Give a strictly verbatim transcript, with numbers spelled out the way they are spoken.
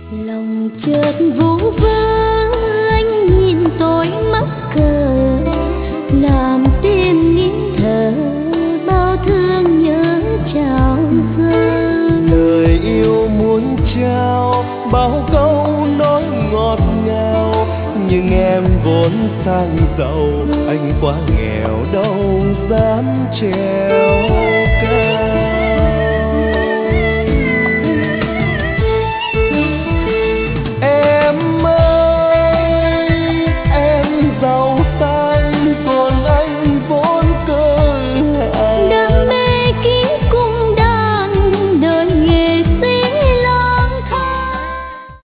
Lòng chợt vu vơ anh nhìn tôi mắc cờ, làm tim nín thở bao thương nhớ trao dâng. Lời yêu muốn trao bao câu nói ngọt ngào, nhưng em vốn sang giàu, anh quá nghèo đâu dám treo.